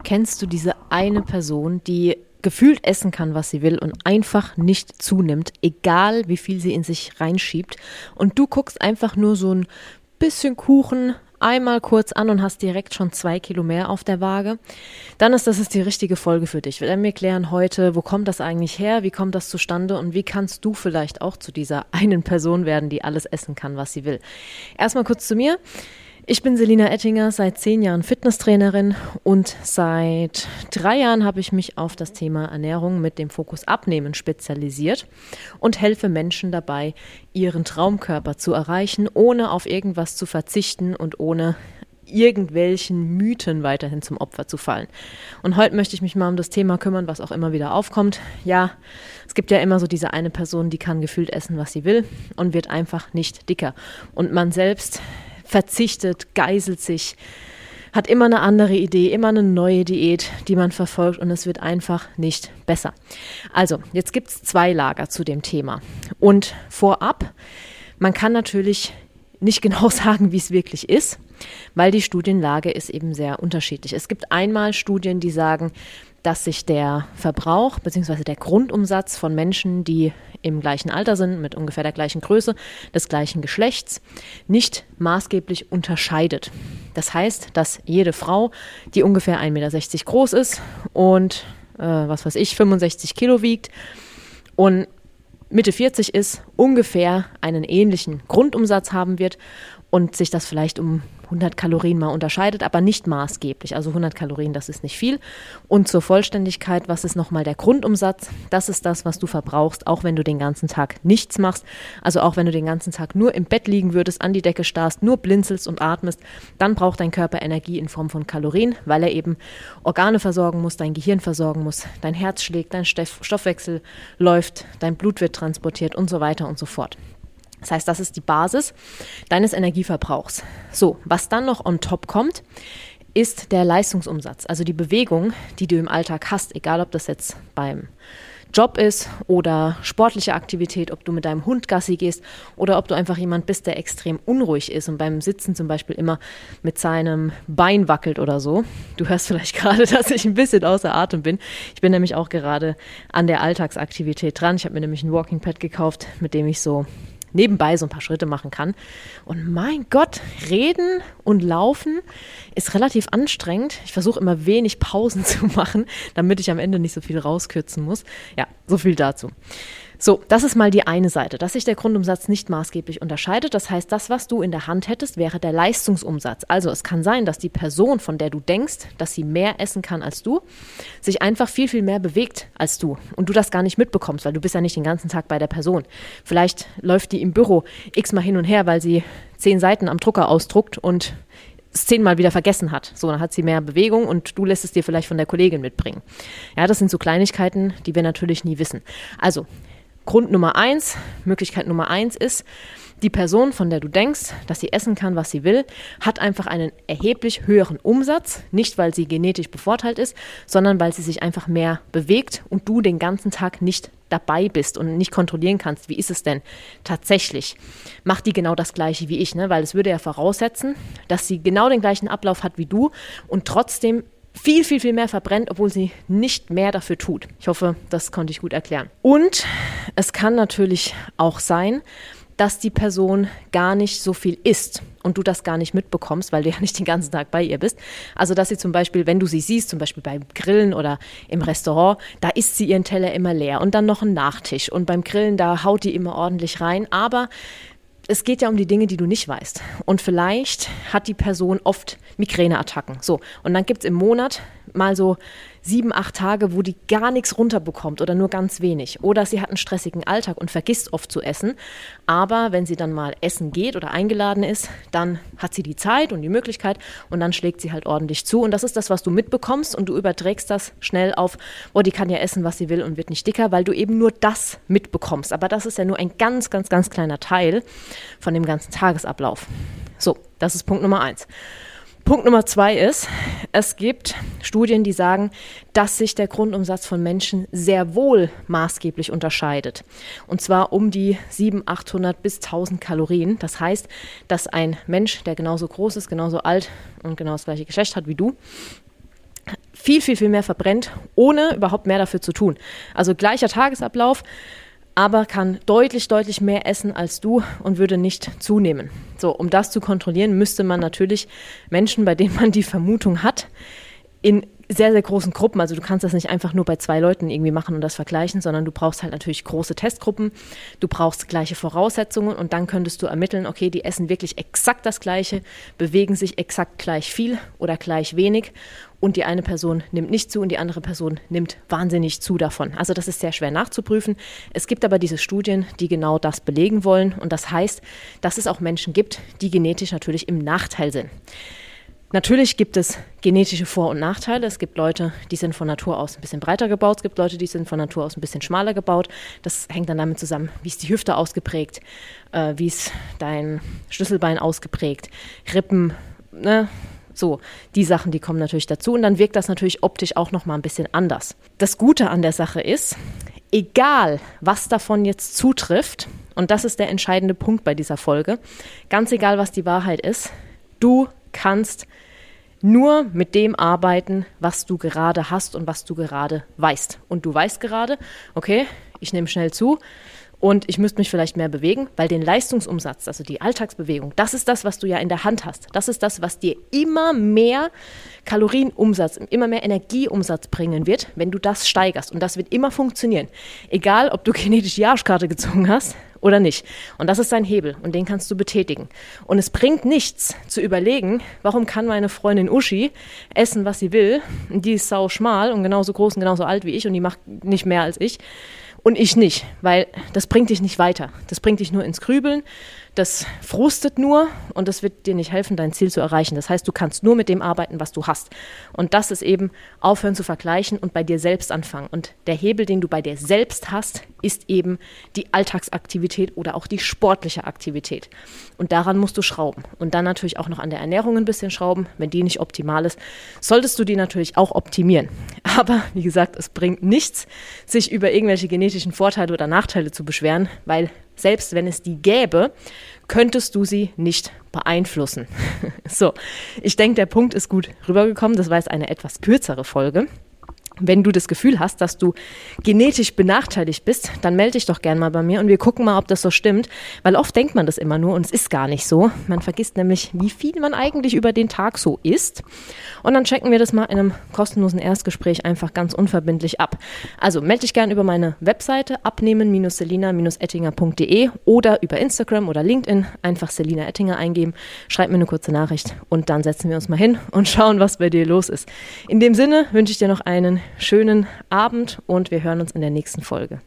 kennst du diese eine Person, die gefühlt essen kann, was sie will und einfach nicht zunimmt, egal wie viel sie in sich reinschiebt. Und du guckst einfach nur so ein bisschen Kuchen einmal kurz an und hast direkt schon 2 Kilo mehr auf der Waage, dann ist das die richtige Folge für dich. Wir werden mir klären heute, wo kommt das eigentlich her, wie kommt das zustande und wie kannst du vielleicht auch zu dieser einen Person werden, die alles essen kann, was sie will. Erstmal kurz zu mir. Ich bin Selina Ettinger, seit 10 Jahren Fitnesstrainerin und seit 3 Jahren habe ich mich auf das Thema Ernährung mit dem Fokus Abnehmen spezialisiert und helfe Menschen dabei, ihren Traumkörper zu erreichen, ohne auf irgendwas zu verzichten und ohne irgendwelchen Mythen weiterhin zum Opfer zu fallen. Und heute möchte ich mich mal um das Thema kümmern, was auch immer wieder aufkommt. Ja, es gibt ja immer so diese eine Person, die kann gefühlt essen, was sie will und wird einfach nicht dicker. Und man selbst verzichtet, geißelt sich, hat immer eine andere Idee, immer eine neue Diät, die man verfolgt und es wird einfach nicht besser. Also, jetzt gibt es 2 Lager zu dem Thema. Und vorab, man kann natürlich nicht genau sagen, wie es wirklich ist, weil die Studienlage ist eben sehr unterschiedlich. Es gibt einmal Studien, die sagen, dass sich der Verbrauch bzw. der Grundumsatz von Menschen, die im gleichen Alter sind, mit ungefähr der gleichen Größe, des gleichen Geschlechts, nicht maßgeblich unterscheidet. Das heißt, dass jede Frau, die ungefähr 1,60 Meter groß ist und 65 Kilo wiegt und Mitte 40 ist, ungefähr einen ähnlichen Grundumsatz haben wird und sich das vielleicht um 100 Kalorien mal unterscheidet, aber nicht maßgeblich. Also 100 Kalorien, das ist nicht viel. Und zur Vollständigkeit, was ist nochmal der Grundumsatz? Das ist das, was du verbrauchst, auch wenn du den ganzen Tag nichts machst. Also auch wenn du den ganzen Tag nur im Bett liegen würdest, an die Decke starrst, nur blinzelst und atmest, dann braucht dein Körper Energie in Form von Kalorien, weil er eben Organe versorgen muss, dein Gehirn versorgen muss, dein Herz schlägt, dein Stoffwechsel läuft, dein Blut wird transportiert und so weiter und so fort. Das heißt, das ist die Basis deines Energieverbrauchs. So, was dann noch on top kommt, ist der Leistungsumsatz, also die Bewegung, die du im Alltag hast, egal ob das jetzt beim Job ist oder sportliche Aktivität, ob du mit deinem Hund Gassi gehst oder ob du einfach jemand bist, der extrem unruhig ist und beim Sitzen zum Beispiel immer mit seinem Bein wackelt oder so. Du hörst vielleicht gerade, dass ich ein bisschen außer Atem bin. Ich bin nämlich auch gerade an der Alltagsaktivität dran. Ich habe mir nämlich ein Walking Pad gekauft, mit dem ich so nebenbei so ein paar Schritte machen kann. Und mein Gott, reden und laufen ist relativ anstrengend. Ich versuche immer wenig Pausen zu machen, damit ich am Ende nicht so viel rauskürzen muss. Ja, so viel dazu. So, das ist mal die eine Seite, dass sich der Grundumsatz nicht maßgeblich unterscheidet. Das heißt, das, was du in der Hand hättest, wäre der Leistungsumsatz. Also es kann sein, dass die Person, von der du denkst, dass sie mehr essen kann als du, sich einfach viel, viel mehr bewegt als du und du das gar nicht mitbekommst, weil du bist ja nicht den ganzen Tag bei der Person. Vielleicht läuft die im Büro x-mal hin und her, weil sie 10 Seiten am Drucker ausdruckt und es 10-mal wieder vergessen hat. So, dann hat sie mehr Bewegung und du lässt es dir vielleicht von der Kollegin mitbringen. Ja, das sind so Kleinigkeiten, die wir natürlich nie wissen. Also, Grund Nummer 1, Möglichkeit Nummer 1 ist, die Person, von der du denkst, dass sie essen kann, was sie will, hat einfach einen erheblich höheren Umsatz, nicht weil sie genetisch bevorteilt ist, sondern weil sie sich einfach mehr bewegt und du den ganzen Tag nicht dabei bist und nicht kontrollieren kannst, wie ist es denn tatsächlich. Macht die genau das Gleiche wie ich, ne? Weil es würde ja voraussetzen, dass sie genau den gleichen Ablauf hat wie du und trotzdem viel, viel, viel mehr verbrennt, obwohl sie nicht mehr dafür tut. Ich hoffe, das konnte ich gut erklären. Und es kann natürlich auch sein, dass die Person gar nicht so viel isst und du das gar nicht mitbekommst, weil du ja nicht den ganzen Tag bei ihr bist. Also, dass sie zum Beispiel, wenn du sie siehst, zum Beispiel beim Grillen oder im Restaurant, da isst sie ihren Teller immer leer und dann noch einen Nachtisch. Und beim Grillen, da haut die immer ordentlich rein. Aber es geht ja um die Dinge, die du nicht weißt. Und vielleicht hat die Person oft Migräneattacken. So, und dann gibt es im Monat mal so 7, 8 Tage, wo die gar nichts runterbekommt oder nur ganz wenig. Oder sie hat einen stressigen Alltag und vergisst oft zu essen. Aber wenn sie dann mal essen geht oder eingeladen ist, dann hat sie die Zeit und die Möglichkeit und dann schlägt sie halt ordentlich zu. Und das ist das, was du mitbekommst und du überträgst das schnell auf, oh, die kann ja essen, was sie will und wird nicht dicker, weil du eben nur das mitbekommst. Aber das ist ja nur ein ganz, ganz, ganz kleiner Teil von dem ganzen Tagesablauf. So, das ist Punkt Nummer 1. Punkt Nummer 2 ist, es gibt Studien, die sagen, dass sich der Grundumsatz von Menschen sehr wohl maßgeblich unterscheidet. Und zwar um die 700, 800 bis 1000 Kalorien. Das heißt, dass ein Mensch, der genauso groß ist, genauso alt und genau das gleiche Geschlecht hat wie du, viel, viel, viel mehr verbrennt, ohne überhaupt mehr dafür zu tun. Also gleicher Tagesablauf, aber kann deutlich, deutlich mehr essen als du und würde nicht zunehmen. So, um das zu kontrollieren, müsste man natürlich Menschen, bei denen man die Vermutung hat, in sehr, sehr großen Gruppen, also du kannst das nicht einfach nur bei 2 Leuten irgendwie machen und das vergleichen, sondern du brauchst halt natürlich große Testgruppen, du brauchst gleiche Voraussetzungen und dann könntest du ermitteln, okay, die essen wirklich exakt das Gleiche, bewegen sich exakt gleich viel oder gleich wenig und die eine Person nimmt nicht zu und die andere Person nimmt wahnsinnig zu davon. Also das ist sehr schwer nachzuprüfen. Es gibt aber diese Studien, die genau das belegen wollen und das heißt, dass es auch Menschen gibt, die genetisch natürlich im Nachteil sind. Natürlich gibt es genetische Vor- und Nachteile. Es gibt Leute, die sind von Natur aus ein bisschen breiter gebaut. Es gibt Leute, die sind von Natur aus ein bisschen schmaler gebaut. Das hängt dann damit zusammen, wie ist die Hüfte ausgeprägt, wie ist dein Schlüsselbein ausgeprägt, Rippen, ne? So, die Sachen, die kommen natürlich dazu. Und dann wirkt das natürlich optisch auch nochmal ein bisschen anders. Das Gute an der Sache ist, egal was davon jetzt zutrifft, und das ist der entscheidende Punkt bei dieser Folge, ganz egal was die Wahrheit ist, du kannst nur mit dem arbeiten, was du gerade hast und was du gerade weißt. Und du weißt gerade, okay, ich nehme schnell zu und ich müsste mich vielleicht mehr bewegen, weil den Leistungsumsatz, also die Alltagsbewegung, das ist das, was du ja in der Hand hast. Das ist das, was dir immer mehr Kalorienumsatz, immer mehr Energieumsatz bringen wird, wenn du das steigerst. Und das wird immer funktionieren. Egal, ob du genetisch die Arschkarte gezogen hast oder nicht. Und das ist dein Hebel und den kannst du betätigen. Und es bringt nichts zu überlegen, warum kann meine Freundin Uschi essen, was sie will. Und die ist sau schmal und genauso groß und genauso alt wie ich und die macht nicht mehr als ich. Und ich nicht, weil das bringt dich nicht weiter. Das bringt dich nur ins Grübeln, das frustet nur und das wird dir nicht helfen, dein Ziel zu erreichen. Das heißt, du kannst nur mit dem arbeiten, was du hast. Und das ist eben aufhören zu vergleichen und bei dir selbst anfangen. Und der Hebel, den du bei dir selbst hast, ist eben die Alltagsaktivität oder auch die sportliche Aktivität. Und daran musst du schrauben. Und dann natürlich auch noch an der Ernährung ein bisschen schrauben. Wenn die nicht optimal ist, solltest du die natürlich auch optimieren. Aber wie gesagt, es bringt nichts, sich über irgendwelche genetischen Vorteile oder Nachteile zu beschweren, weil selbst wenn es die gäbe, könntest du sie nicht beeinflussen. So, ich denke, der Punkt ist gut rübergekommen. Das war jetzt eine etwas kürzere Folge. Wenn du das Gefühl hast, dass du genetisch benachteiligt bist, dann melde dich doch gern mal bei mir und wir gucken mal, ob das so stimmt, weil oft denkt man das immer nur und es ist gar nicht so. Man vergisst nämlich, wie viel man eigentlich über den Tag so isst und dann checken wir das mal in einem kostenlosen Erstgespräch einfach ganz unverbindlich ab. Also melde dich gern über meine Webseite abnehmen-selina-ettinger.de oder über Instagram oder LinkedIn einfach Selina Ettinger eingeben, schreib mir eine kurze Nachricht und dann setzen wir uns mal hin und schauen, was bei dir los ist. In dem Sinne wünsche ich dir noch einen schönen Abend und wir hören uns in der nächsten Folge.